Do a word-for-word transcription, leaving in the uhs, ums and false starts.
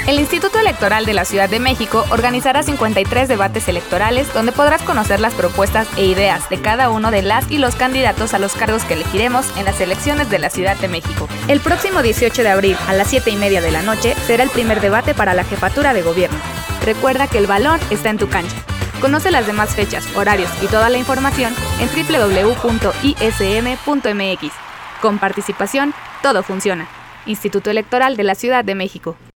El Instituto Electoral de la Ciudad de México organizará cincuenta y tres debates electorales donde podrás conocer las propuestas e ideas de cada uno de las y los candidatos a los cargos que elegiremos en las elecciones de la Ciudad de México. El próximo dieciocho de abril a las siete y media de la noche será el primer debate para la jefatura de gobierno. Recuerda que el balón está en tu cancha. Conoce las demás fechas, horarios y toda la información en doble u doble u doble u punto i s m punto m x. Con participación, todo funciona. Instituto Electoral de la Ciudad de México.